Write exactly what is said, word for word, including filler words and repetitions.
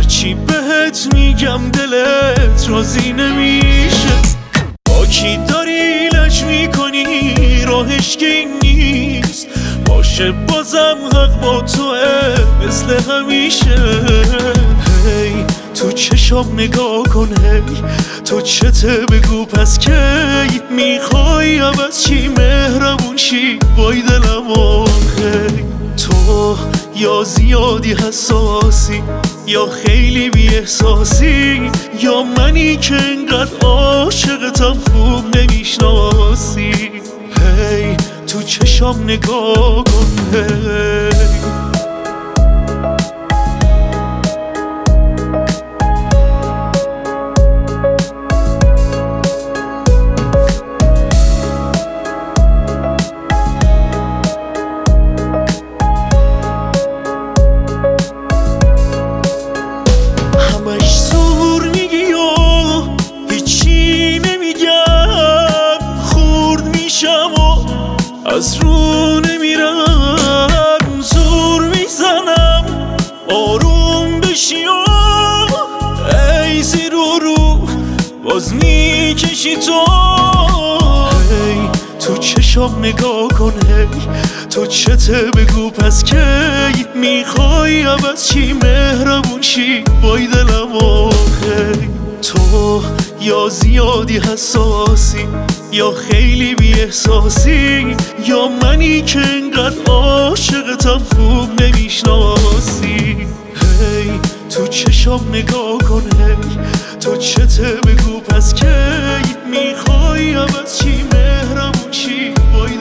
هرچی بهت میگم دلت راضی نمیشه. با کی داری لج میکنی راهش که این نیست، باشه بازم حق با توه مثل همیشه. هی تو چشم نگاه کن، هی تو چته بگو پس کی میخوای عوض چی مهربون شی وای دلم آخی. تو یا زیادی حساسی یا خیلی بی احساسی، یا منی که انقدر عاشقتم خوب نمیشناسی. هی تو چشم نگاه کن، هی از رو نمیرم، زور میزنم آروم بشی و ای زیر و رو باز میکشی تو. هی تو چشم نگاه کن، هی تو چته بگو پس کی میخوای عوض چی مهربون شی وای دلم آخی. تو یا زیادی حساسی یا خیلی بی احساسی، یا منی که انقدر عاشقتم خوب نمیشناسی. هی تو چشم نگاه کن، هی تو چته بگو پس کی میخوای عوض چی مهربون شی وای